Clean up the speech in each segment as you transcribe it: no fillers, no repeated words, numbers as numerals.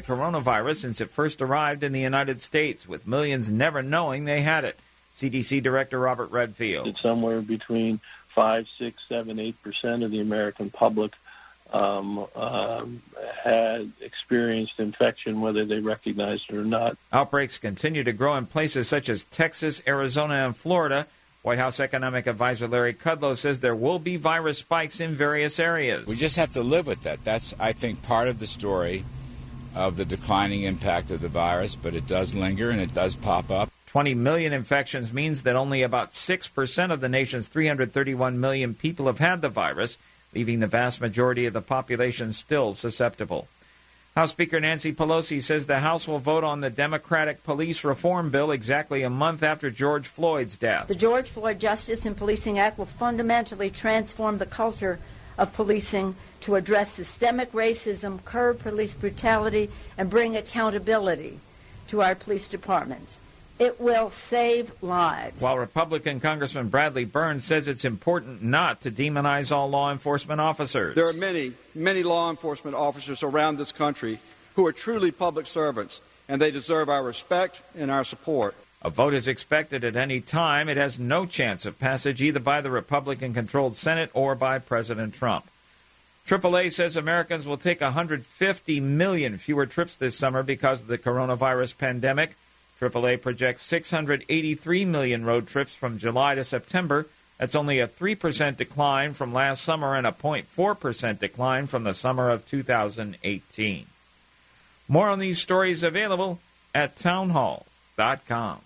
coronavirus since it first arrived in the United States, with millions never knowing they had it. CDC Director Robert Redfield. It's somewhere between 5, 6, 7, 8% of the American public had experienced infection, whether they recognized it or not. Outbreaks continue to grow in places such as Texas, Arizona, and Florida. White House Economic Advisor Larry Kudlow says there will be virus spikes in various areas. We just have to live with that. That's, I think, part of the story of the declining impact of the virus, but it does linger and it does pop up. 20 million infections means that only about 6% of the nation's 331 million people have had the virus, leaving the vast majority of the population still susceptible. House Speaker Nancy Pelosi says the House will vote on the Democratic police reform bill exactly a month after George Floyd's death. The George Floyd Justice and Policing Act will fundamentally transform the culture of policing to address systemic racism, curb police brutality, and bring accountability to our police departments. It will save lives. While Republican Congressman Bradley Burns says it's important not to demonize all law enforcement officers. There are many, many law enforcement officers around this country who are truly public servants, and they deserve our respect and our support. A vote is expected at any time. It has no chance of passage either by the Republican-controlled Senate or by President Trump. AAA says Americans will take 150 million fewer trips this summer because of the coronavirus pandemic. AAA projects 683 million road trips from July to September. That's only a 3% decline from last summer and a 0.4% decline from the summer of 2018. More on these stories available at townhall.com.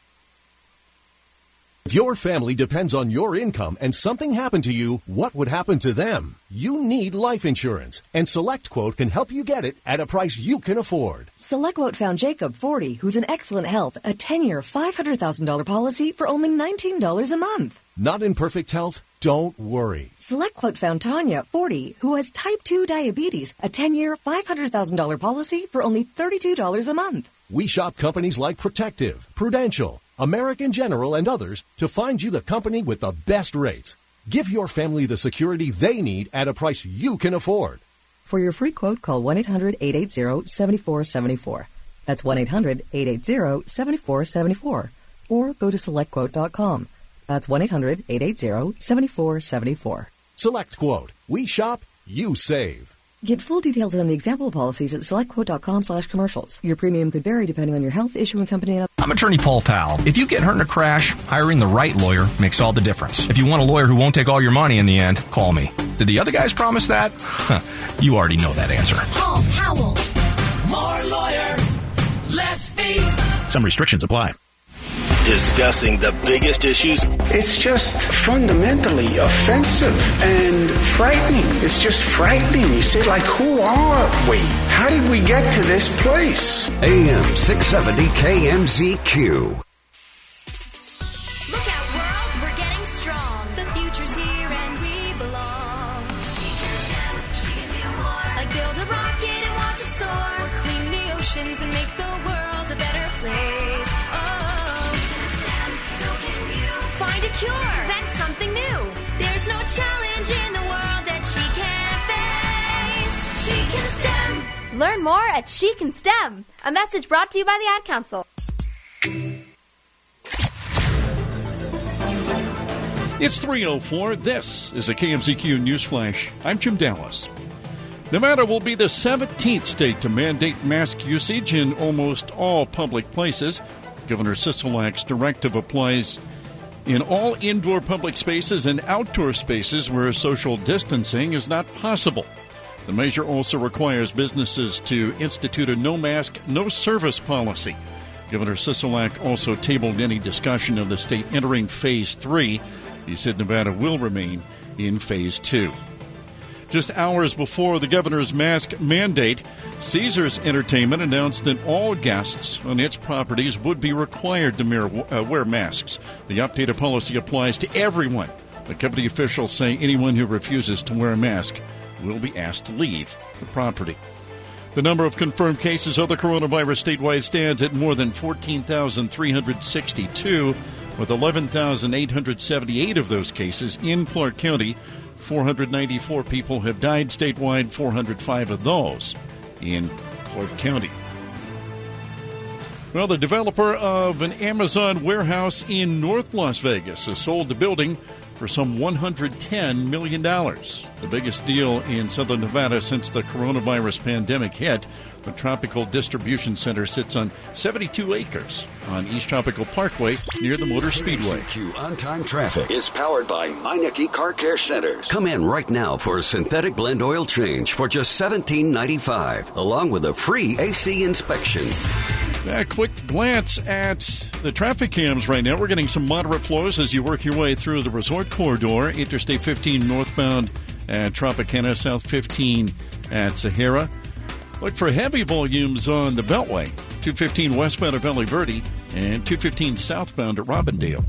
If your family depends on your income and something happened to you, what would happen to them? You need life insurance, and SelectQuote can help you get it at a price you can afford. SelectQuote found Jacob, 40, who's in excellent health, a 10-year, $500,000 policy for only $19 a month. Not in perfect health? Don't worry. SelectQuote found Tanya, 40, who has type 2 diabetes, a 10-year, $500,000 policy for only $32 a month. We shop companies like Protective, Prudential, American General, and others to find you the company with the best rates. Give your family the security they need at a price you can afford. For your free quote, call 1-800-880-7474. That's 1-800-880-7474. Or go to SelectQuote.com. That's 1-800-880-7474. SelectQuote. We shop, you save. Get full details on the example policies at SelectQuote.com/commercials. Your premium could vary depending on your health, issuing company, and... I'm attorney Paul Powell. If you get hurt in a crash, hiring the right lawyer makes all the difference. If you want a lawyer who won't take all your money in the end, call me. Did the other guys promise that? You already know that answer. Paul Powell. More lawyer, less fee. Some restrictions apply. Discussing the biggest issues. It's just fundamentally offensive and frightening. It's just frightening. You say, like, who are we? How did we get to this place? AM 670 KMZQ. Look out, world, we're getting strong. The future's here and we belong. She can stand, she can do more. Like build a rocket and watch it soar. Or clean the oceans and make the world a better place. Find a cure, invent something new. There's no challenge in the world that she can't face. She can STEM. Learn more at She Can STEM. A message brought to you by the Ad Council. It's 3:04. This is a KMZQ News Flash. I'm Jim Dallas. Nevada will be the 17th state to mandate mask usage in almost all public places. Governor Sisolak's directive applies in all indoor public spaces and outdoor spaces where social distancing is not possible. The measure also requires businesses to institute a no mask, no service policy. Governor Sisolak also tabled any discussion of the state entering Phase 3. He said Nevada will remain in Phase 2. Just hours before the governor's mask mandate, Caesars Entertainment announced that all guests on its properties would be required to wear masks. The updated policy applies to everyone. The company officials say anyone who refuses to wear a mask will be asked to leave the property. The number of confirmed cases of the coronavirus statewide stands at more than 14,362, with 11,878 of those cases in Clark County. 494 people have died statewide, 405 of those in Clark County. Well, the developer of an Amazon warehouse in North Las Vegas has sold the building for some $110 million. The biggest deal in southern Nevada since the coronavirus pandemic hit. The Tropical Distribution Center sits on 72 acres on East Tropical Parkway near the Motor Speedway. KMZQ on-time traffic is powered by Meineke Car Care Centers. Come in right now for a synthetic blend oil change for just $17.95, along with a free AC inspection. A quick glance at the traffic cams right now. We're getting some moderate flows as you work your way through the resort corridor. Interstate 15 northbound at Tropicana, South 15 at Sahara. Look for heavy volumes on the Beltway, 215 westbound at Valley Verde and 215 southbound at Robindale.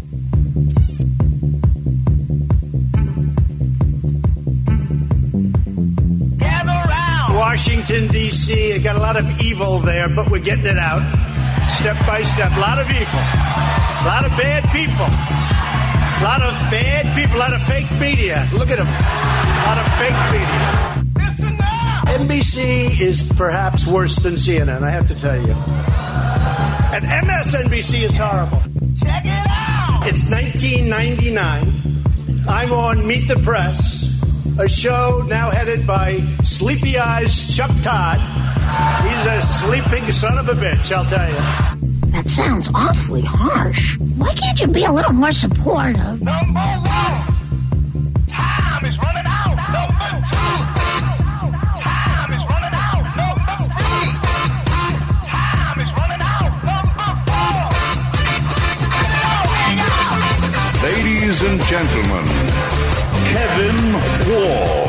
Washington, D.C. Got a lot of evil there, but we're getting it out step by step. A lot of evil. A lot of bad people. A lot of bad people. A lot of fake media. Look at them. A lot of fake media. NBC is perhaps worse than CNN, I have to tell you. And MSNBC is horrible. Check it out! It's 1999. I'm on Meet the Press, a show now headed by Sleepy Eyes Chuck Todd. He's a sleeping son of a bitch, I'll tell you. That sounds awfully harsh. Why can't you be a little more supportive? Number one, time is running out. Number two, time is running out. Number three, time is running out. Number four. Ladies and gentlemen, Kevin Wall.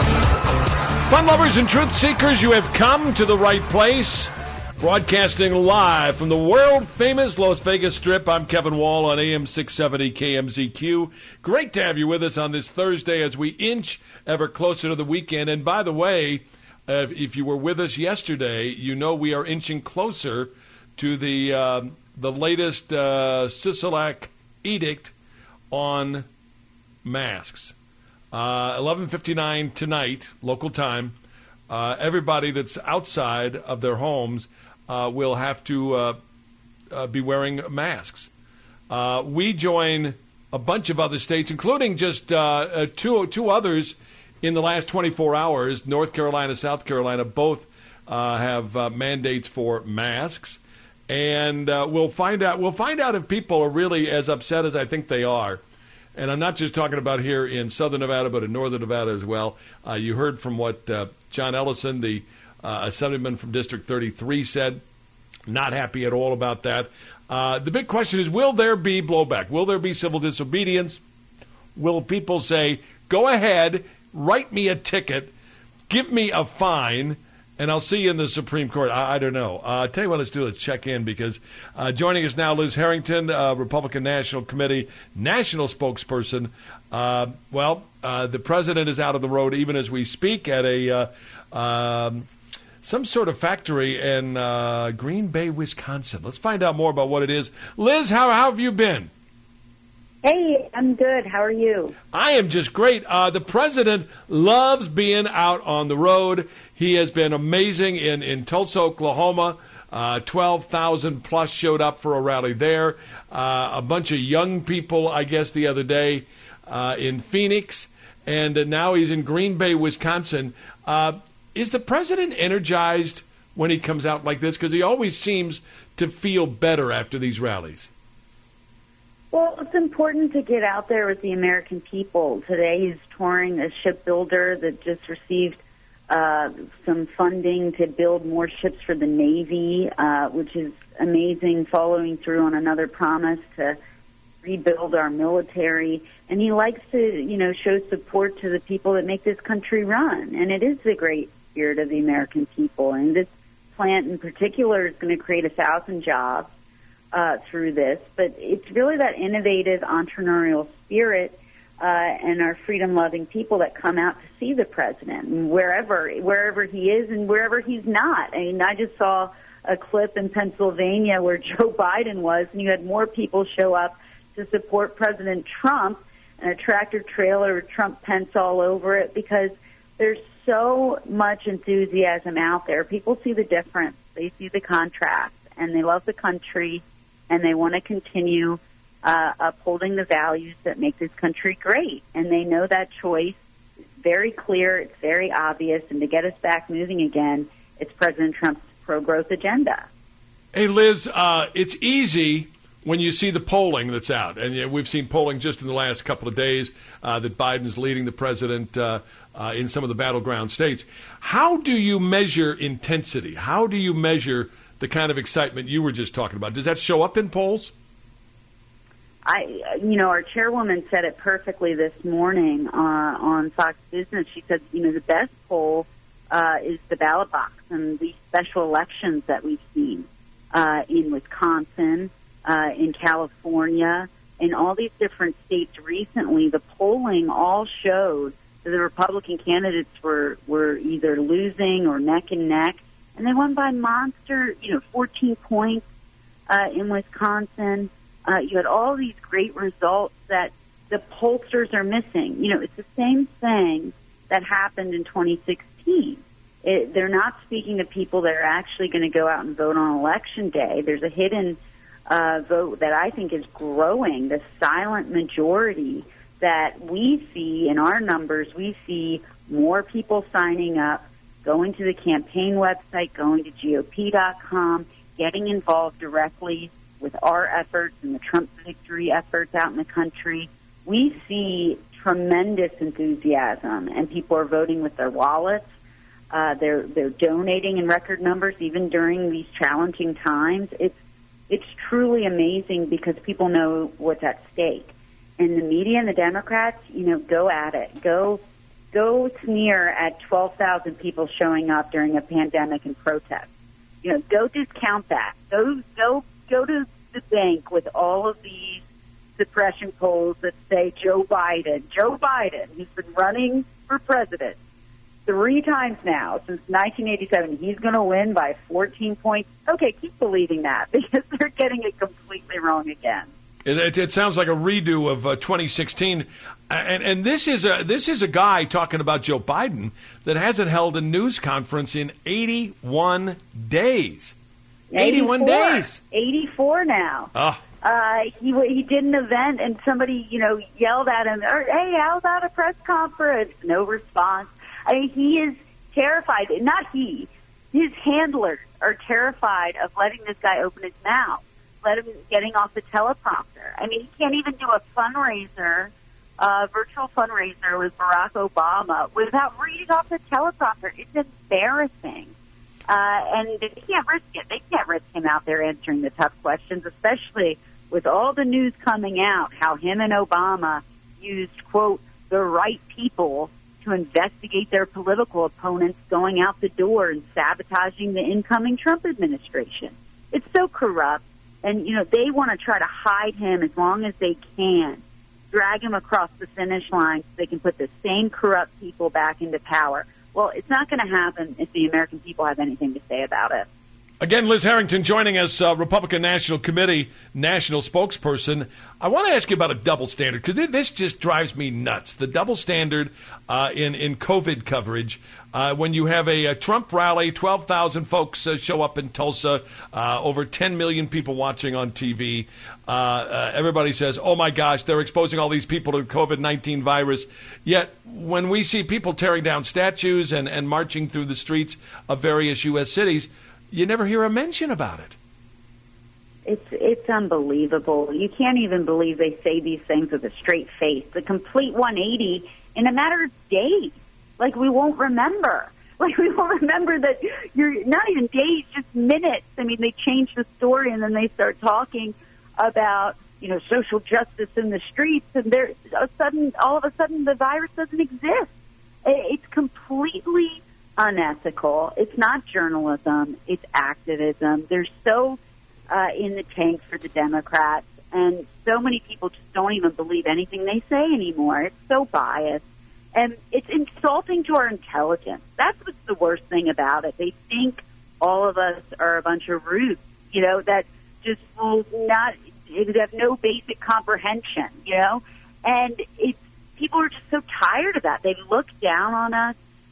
Fun lovers and truth seekers, you have come to the right place. Broadcasting live from the world-famous Las Vegas Strip, I'm Kevin Wall on AM 670 KMZQ. Great to have you with us on this Thursday as we inch ever closer to the weekend. And by the way, if you were with us yesterday, you know we are inching closer to the latest Sisolak edict on masks. 11:59 tonight, local time. Everybody that's outside of their homes will have to be wearing masks. We join a bunch of other states, including just two others in the last 24 hours. North Carolina, South Carolina, both have mandates for masks, and we'll find out if people are really as upset as I think they are. And I'm not just talking about here in southern Nevada, but in northern Nevada as well. You heard from what John Ellison, the assemblyman from District 33, said. Not happy at all about that. The big question is, will there be blowback? Will there be civil disobedience? Will people say, go ahead, write me a ticket, give me a fine, and I'll see you in the Supreme Court? I don't know. Tell you what, let's check in, because joining us now, Liz Harrington, Republican National Committee national spokesperson. The president is out of the road even as we speak at a some sort of factory in Green Bay, Wisconsin. Let's find out more about what it is. Liz, how have you been? Hey, I'm good. How are you? I am just great. The president loves being out on the road. He has been amazing in Tulsa, Oklahoma. 12,000 plus showed up for a rally there. A bunch of young people, I guess, the other day in Phoenix. And now he's in Green Bay, Wisconsin. Is the president energized when he comes out like this? Because he always seems to feel better after these rallies. Well, it's important to get out there with the American people. Today he's touring a shipbuilder that just received some funding to build more ships for the Navy, which is amazing, following through on another promise to rebuild our military. And he likes to, show support to the people that make this country run. And it is the great spirit of the American people. And this plant in particular is going to create 1,000 jobs through this. But it's really that innovative entrepreneurial spirit and our freedom-loving people that come out to see the president, and wherever he is and wherever he's not. I mean, I just saw a clip in Pennsylvania where Joe Biden was, and you had more people show up to support President Trump, and a tractor trailer with Trump Pence all over it, because there's so much enthusiasm out there. People see the difference. They see the contrast, and they love the country, and they want to continue upholding the values that make this country great. And they know that choice is very clear. It's very obvious. And to get us back moving again, it's President Trump's pro-growth agenda. Hey, Liz, it's easy when you see the polling that's out. And we've seen polling just in the last couple of days that Biden's leading the president in some of the battleground states. How do you measure intensity? How do you measure the kind of excitement you were just talking about? Does that show up in polls? Our chairwoman said it perfectly this morning on Fox Business. She said, the best poll is the ballot box and the special elections that we've seen in Wisconsin, in California, in all these different states recently. The polling all showed that the Republican candidates were either losing or neck and neck, and they won by monster, 14 points in Wisconsin. You had all these great results that the pollsters are missing. It's the same thing that happened in 2016. They're not speaking to people that are actually going to go out and vote on Election Day. There's a hidden vote that I think is growing, the silent majority that we see in our numbers. We see more people signing up, going to the campaign website, going to GOP.com, getting involved directly with our efforts and the Trump victory efforts out in the country. We see tremendous enthusiasm, and people are voting with their wallets. They're donating in record numbers even during these challenging times. It's truly amazing because people know what's at stake. And the media and the Democrats, go at it. Go sneer at 12,000 people showing up during a pandemic and protest. Go discount that. Go to the bank with all of these suppression polls that say Joe Biden, who's been running for president 3 times now since 1987, he's going to win by 14 points. Okay, keep believing that because they're getting it completely wrong again. It sounds like a redo of 2016, and this is a guy talking about Joe Biden that hasn't held a news conference in 81 days. 81 days. 84 now. Oh. He did an event and somebody yelled at him, "Hey, how about a press conference?" No response. I mean, he is terrified. Not he. His handlers are terrified of letting this guy open his mouth, getting off the teleprompter. I mean, he can't even do a fundraiser, virtual fundraiser with Barack Obama without reading off the teleprompter. It's embarrassing. And they can't risk it. They can't risk him out there answering the tough questions, especially with all the news coming out, how him and Obama used, quote, the right people to investigate their political opponents going out the door and sabotaging the incoming Trump administration. It's so corrupt. And, they want to try to hide him as long as they can, drag him across the finish line so they can put the same corrupt people back into power. Well, it's not going to happen if the American people have anything to say about it. Again, Liz Harrington joining us, Republican National Committee national spokesperson. I want to ask you about a double standard because this just drives me nuts. The double standard in COVID coverage. When you have a Trump rally, 12,000 folks show up in Tulsa, over 10 million people watching on TV. Everybody says, oh, my gosh, they're exposing all these people to the COVID-19 virus. Yet when we see people tearing down statues and marching through the streets of various U.S. cities, you never hear a mention about it. It's unbelievable. You can't even believe they say these things with a straight face. The complete 180 in a matter of days. Like, we won't remember. Like, we won't remember that you're not even days, just minutes. I mean, they change the story and then they start talking about, social justice in the streets, and all of a sudden the virus doesn't exist. It's completely unethical. It's not journalism. It's activism. They're so in the tank for the Democrats, and so many people just don't even believe anything they say anymore. It's so biased. And it's insulting to our intelligence. That's what's the worst thing about it. They think all of us are a bunch of roots, that just will not have no basic comprehension, And people are just so tired of that. They look down on us.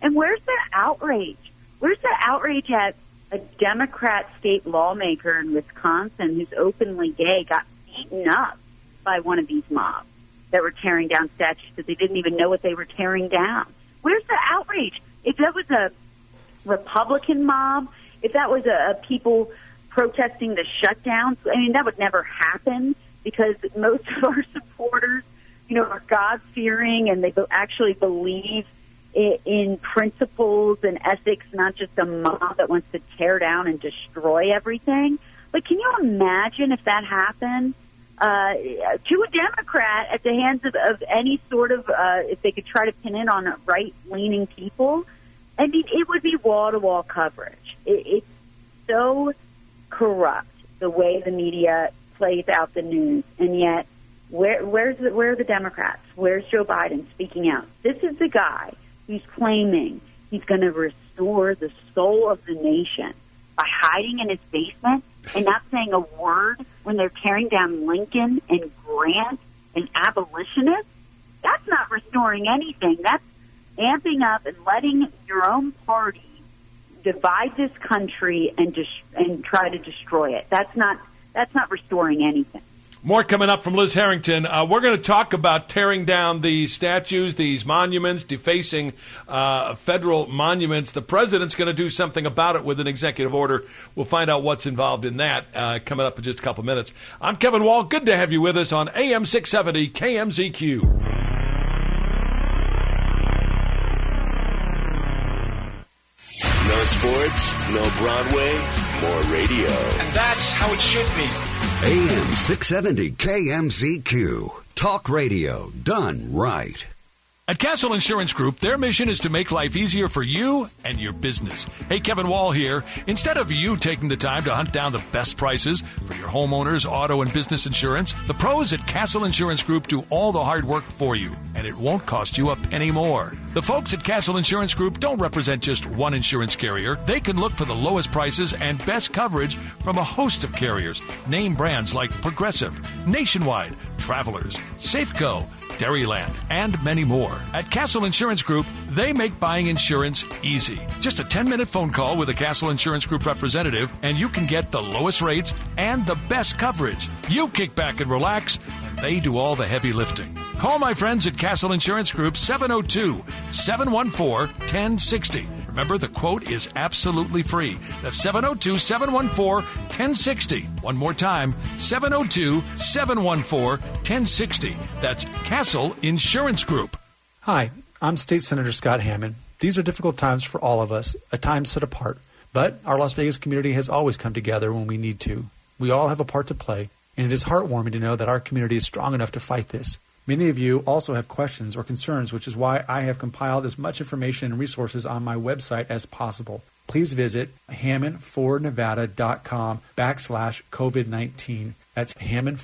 And where's the outrage? Where's the outrage at a Democrat state lawmaker in Wisconsin who's openly gay got beaten up by one of these mobs that were tearing down statues that they didn't even know what they were tearing down? Where's the outrage? If that was a Republican mob, if that was a people protesting the shutdowns, I mean, that would never happen because most of our supporters, are God-fearing and they actually believe in principles and ethics, not just a mob that wants to tear down and destroy everything. But can you imagine if that happened to a Democrat at the hands of any sort of, if they could try to pin it on right-leaning people? I mean, it would be wall-to-wall coverage. It's so corrupt, the way the media plays out the news, and yet where are the Democrats? Where's Joe Biden speaking out? This is the guy who's claiming he's going to restore the soul of the nation by hiding in his basement and not saying a word when they're tearing down Lincoln and Grant and abolitionists. That's not restoring anything. That's amping up and letting your own party divide this country and try to destroy it. That's not restoring anything. More coming up from Liz Harrington. We're going to talk about tearing down these statues, these monuments, defacing federal monuments. The president's going to do something about it with an executive order. We'll find out what's involved in that coming up in just a couple minutes. I'm Kevin Wall. Good to have you with us on AM 670 KMZQ. No sports, no Broadway, more radio. And that's how it should be. AM 670 KMZQ. Talk radio done right. At Castle Insurance Group, their mission is to make life easier for you and your business. Hey, Kevin Wall here. Instead of you taking the time to hunt down the best prices for your homeowners, auto, and business insurance, the pros at Castle Insurance Group do all the hard work for you, and it won't cost you a penny more. The folks at Castle Insurance Group don't represent just one insurance carrier. They can look for the lowest prices and best coverage from a host of carriers. Name brands like Progressive, Nationwide, Travelers, Safeco, Dairyland, and many more. At Castle Insurance Group, they make buying insurance easy. Just a 10-minute phone call with a Castle Insurance Group representative, and you can get the lowest rates and the best coverage. You kick back and relax, and they do all the heavy lifting. Call my friends at Castle Insurance Group, 702-714-1060. Remember, the quote is absolutely free. That's 702-714-1060. One more time, 702-714-1060. That's Castle Insurance Group. Hi, I'm State Senator Scott Hammond. These are difficult times for all of us, a time set apart. But our Las Vegas community has always come together when we need to. We all have a part to play, and it is heartwarming to know that our community is strong enough to fight this. Many of you also have questions or concerns, which is why I have compiled as much information and resources on my website as possible. Please visit HammondForNevada.com/COVID-19. That's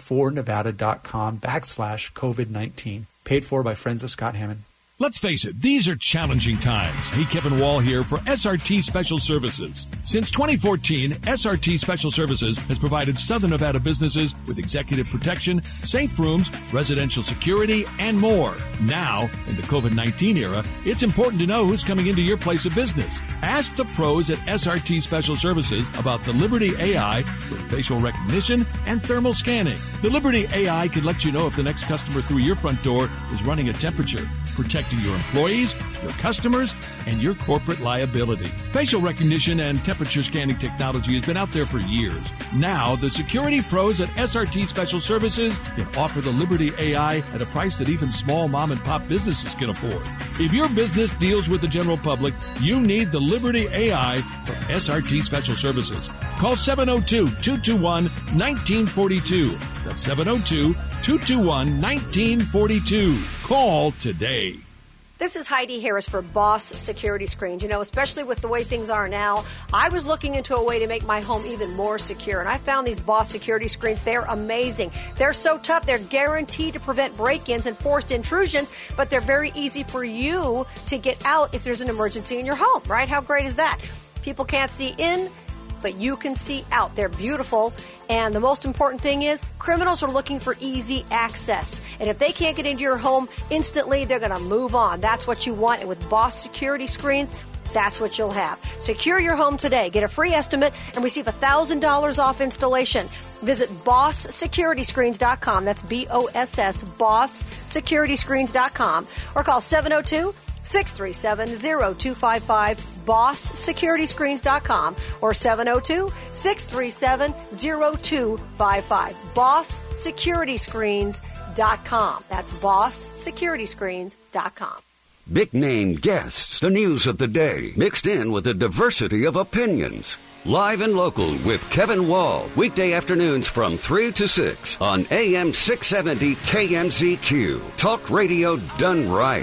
HammondForNevada.com/COVID-19. Paid for by Friends of Scott Hammond. Let's face it, these are challenging times. Hey, Kevin Wall here for SRT Special Services. Since 2014, SRT Special Services has provided Southern Nevada businesses with executive protection, safe rooms, residential security, and more. Now, in the COVID-19 era, it's important to know who's coming into your place of business. Ask the pros at SRT Special Services about the Liberty AI with facial recognition and thermal scanning. The Liberty AI can let you know if the next customer through your front door is running a temperature, protecting your employees, your customers, and your corporate liability. Facial recognition and temperature scanning technology has been out there for years. Now, the security pros at SRT Special Services can offer the Liberty AI at a price that even small mom-and-pop businesses can afford. If your business deals with the general public, you need the Liberty AI from SRT Special Services. Call 702-221-1942. That's 702-221-1942. Call today. This is Heidi Harris for Boss Security Screens. You know, especially with the way things are now, I was looking into a way to make my home even more secure, and I found these Boss Security Screens. They're amazing. They're so tough. They're guaranteed to prevent break-ins and forced intrusions, but they're very easy for you to get out if there's an emergency in your home, right? How great is that? People can't see in, but you can see out. They're beautiful. And the most important thing is criminals are looking for easy access. And if they can't get into your home instantly, they're going to move on. That's what you want. And with Boss security screens, that's what you'll have. Secure your home today. Get a free estimate and receive $1,000 off installation. Visit BossSecurityScreens.com. That's BOSS, BossSecurityScreens.com. Or call 702-637-0255, BossSecurityScreens.com, or 702-637-0255, BossSecurityScreens.com. That's BossSecurityScreens.com. Big name guests, the news of the day, mixed in with a diversity of opinions. Live and local with Kevin Wall, weekday afternoons from 3 to 6 on AM 670 KMZQ. Talk radio done right.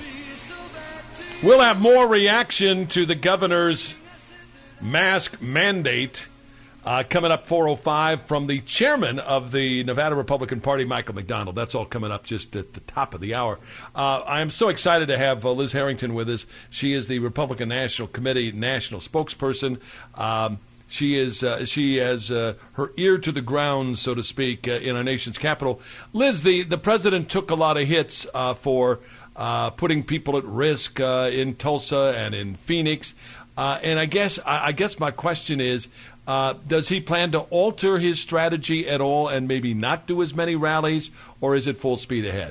We'll have more reaction to the governor's mask mandate coming up 4:05 from the chairman of the Nevada Republican Party, Michael McDonald. That's all coming up just at the top of the hour. I am so excited to have Liz Harrington with us. She is the Republican National Committee national spokesperson. She has her ear to the ground, so to speak, in our nation's capital. Liz, the president took a lot of hits for putting people at risk in Tulsa and in Phoenix. And I guess my question is, does he plan to alter his strategy at all and maybe not do as many rallies, or is it full speed ahead?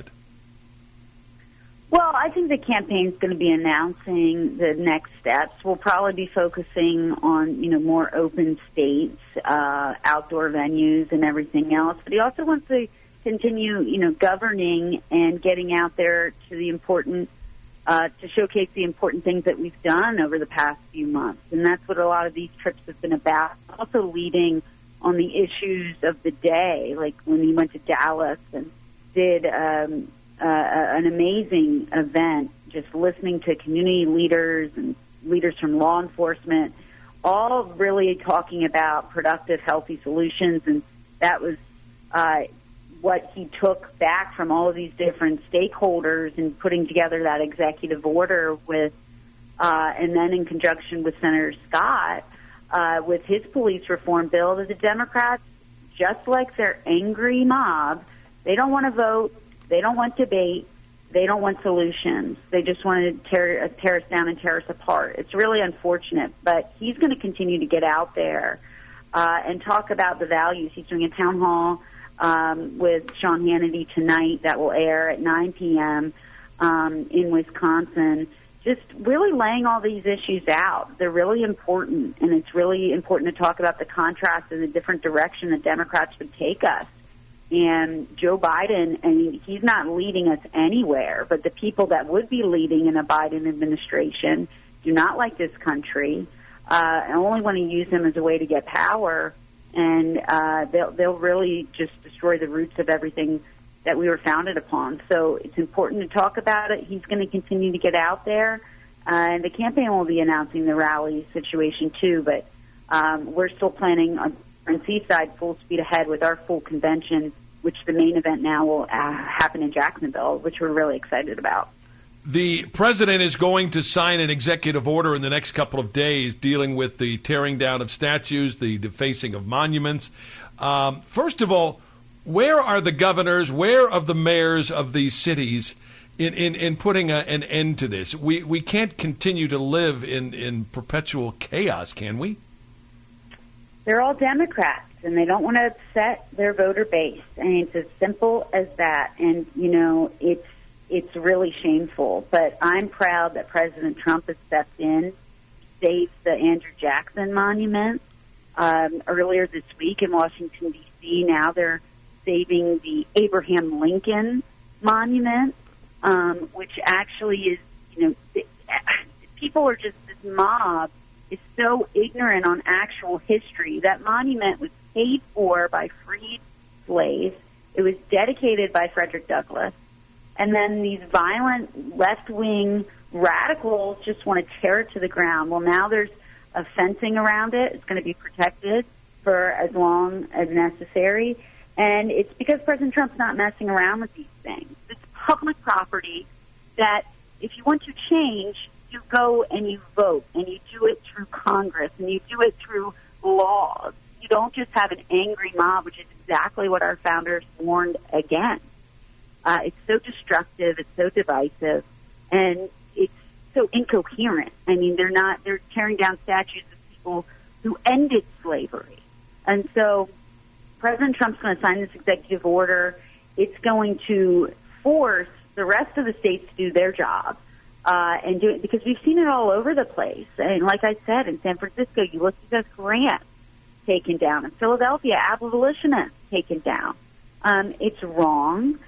Well, I think the campaign's going to be announcing the next steps. We'll probably be focusing on, more open states, outdoor venues and everything else. But he also wants to continue, governing and getting out there to the important to showcase the important things that we've done over the past few months. And that's what a lot of these trips have been about. Also leading on the issues of the day, like when he went to Dallas and did an amazing event, just listening to community leaders and leaders from law enforcement, all really talking about productive, healthy solutions. And that was what he took back from all of these different stakeholders and putting together that executive order with, and then in conjunction with Senator Scott, with his police reform bill, that the Democrats, just like their angry mob, they don't want to vote, they don't want debate, they don't want solutions. They just want to tear us down and tear us apart. It's really unfortunate, but he's going to continue to get out there and talk about the values. He's doing a town hall with Sean Hannity tonight that will air at 9 p.m. In Wisconsin, just really laying all these issues out. They're really important, and it's really important to talk about the contrast and the different direction the Democrats would take us. And Joe Biden, I mean, he's not leading us anywhere, but the people that would be leading in a Biden administration do not like this country, and only want to use him as a way to get power. And they'll really just destroy the roots of everything that we were founded upon. So it's important to talk about it. He's going to continue to get out there. And the campaign will be announcing the rally situation, too. But we're still planning on Seaside full speed ahead with our full convention, which the main event now will happen in Jacksonville, which we're really excited about. The president is going to sign an executive order in the next couple of days dealing with the tearing down of statues, the defacing of monuments. First of all, where are the governors, where are the mayors of these cities in putting an end to this? We can't continue to live in perpetual chaos, can we? They're all Democrats, and they don't want to upset their voter base. I mean, it's as simple as that. And, it's really shameful, but I'm proud that President Trump has stepped in, saved the Andrew Jackson Monument earlier this week in Washington, D.C. Now they're saving the Abraham Lincoln Monument, which actually is, people are just, this mob is so ignorant on actual history. That monument was paid for by freed slaves. It was dedicated by Frederick Douglass. And then these violent left-wing radicals just want to tear it to the ground. Well, now there's a fencing around it. It's going to be protected for as long as necessary. And it's because President Trump's not messing around with these things. It's public property that if you want to change, you go and you vote, and you do it through Congress, and you do it through laws. You don't just have an angry mob, which is exactly what our founders warned against. It's so destructive, it's so divisive, and it's so incoherent. I mean, they're tearing down statues of people who ended slavery. And so President Trump's going to sign this executive order. It's going to force the rest of the states to do their job. And do it because we've seen it all over the place. And like I said, in San Francisco, Ulysses S. Grant taken down. In Philadelphia, abolitionists taken down. It's wrong.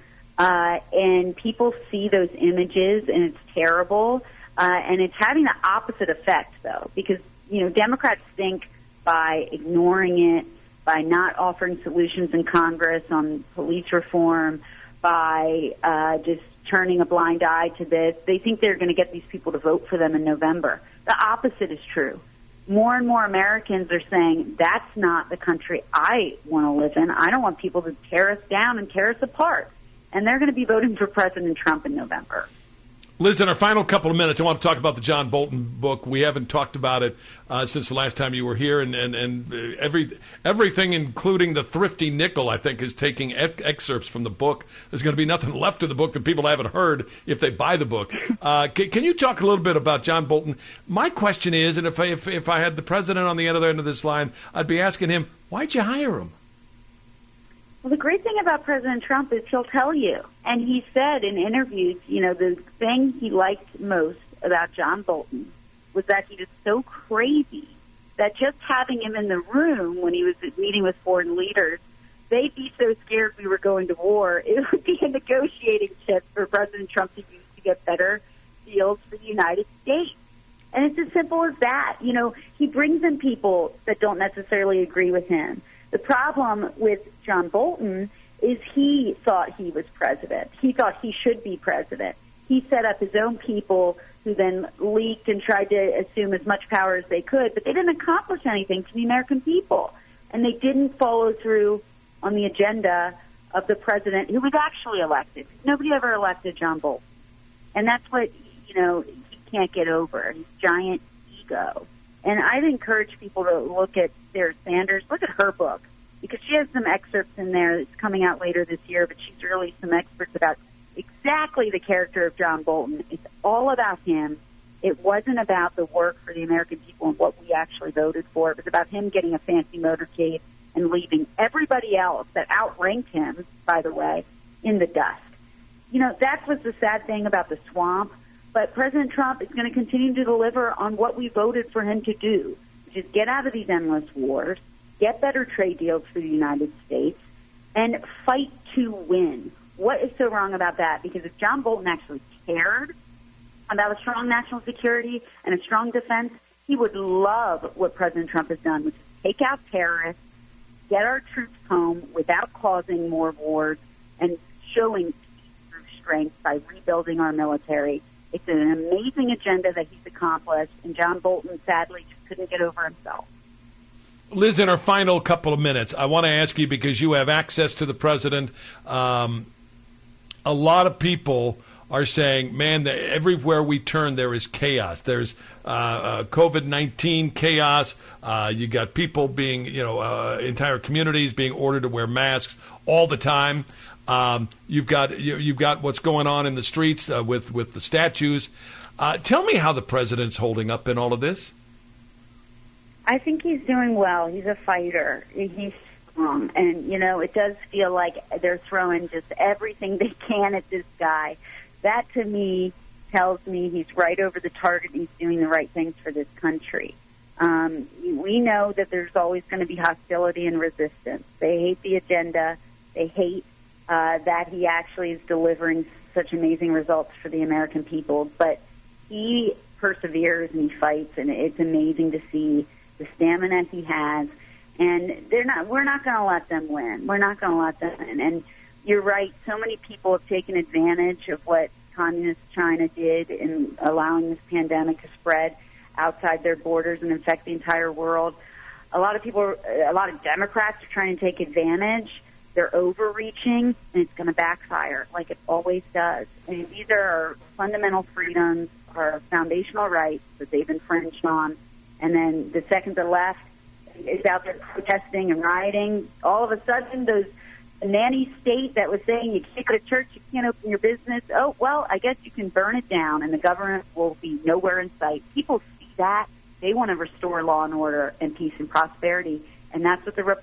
And people see those images, and it's terrible. And it's having the opposite effect, though, because, Democrats think by ignoring it, by not offering solutions in Congress on police reform, by just turning a blind eye to this, they think they're going to get these people to vote for them in November. The opposite is true. More and more Americans are saying, that's not the country I want to live in. I don't want people to tear us down and tear us apart. And they're going to be voting for President Trump in November. Liz, in our final couple of minutes, I want to talk about the John Bolton book. We haven't talked about it since the last time you were here, and everything, including the thrifty nickel, I think, is taking excerpts from the book. There's going to be nothing left of the book that people haven't heard if they buy the book. Can you talk a little bit about John Bolton? My question is, and if I had the president on the other end of this line, I'd be asking him, why'd you hire him? Well, the great thing about President Trump is he'll tell you. And he said in interviews, the thing he liked most about John Bolton was that he was so crazy that just having him in the room when he was meeting with foreign leaders, they'd be so scared we were going to war, it would be a negotiating chip for President Trump to use to get better deals for the United States. And it's as simple as that. He brings in people that don't necessarily agree with him. The problem with John Bolton is he thought he was president. He thought he should be president. He set up his own people who then leaked and tried to assume as much power as they could, but they didn't accomplish anything for the American people. And they didn't follow through on the agenda of the president who was actually elected. Nobody ever elected John Bolton. And that's what, he can't get over, his giant ego. And I'd encourage people to look at Sarah Sanders, look at her book, because she has some excerpts in there that's coming out later this year, but she's released some excerpts about exactly the character of John Bolton. It's all about him. It wasn't about the work for the American people and what we actually voted for. It was about him getting a fancy motorcade and leaving everybody else that outranked him, by the way, in the dust. That's what's the sad thing about the swamp. But President Trump is going to continue to deliver on what we voted for him to do, which is get out of these endless wars, get better trade deals for the United States, and fight to win. What is so wrong about that? Because if John Bolton actually cared about a strong national security and a strong defense, he would love what President Trump has done, which is take out terrorists, get our troops home without causing more wars, and showing peace through strength by rebuilding our military. It's an amazing agenda that he's accomplished, and John Bolton, sadly, just couldn't get over himself. Liz, in our final couple of minutes, I want to ask you, because you have access to the president, a lot of people are saying, man, everywhere we turn there is chaos. There's COVID-19 chaos. You got people being, entire communities being ordered to wear masks all the time. You've got what's going on in the streets with the statues. Tell me how the president's holding up in all of this. I think he's doing well. He's a fighter. He's strong. And, it does feel like they're throwing just everything they can at this guy. That, to me, tells me he's right over the target and he's doing the right things for this country. We know that there's always going to be hostility and resistance. They hate the agenda. They hate that he actually is delivering such amazing results for the American people. But he perseveres and he fights, and it's amazing to see the stamina he has. And we're not going to let them win. We're not going to let them win. And you're right, so many people have taken advantage of what communist China did in allowing this pandemic to spread outside their borders and infect the entire world. A lot of Democrats are trying to take advantage. They're overreaching, and it's going to backfire like it always does. I mean, these are our fundamental freedoms, our foundational rights that they've infringed on. And then the second the left is out there protesting and rioting. All of a sudden, the nanny state that was saying you can't go to church, you can't open your business, oh, well, I guess you can burn it down and the government will be nowhere in sight. People see that. They want to restore law and order and peace and prosperity, and that's what the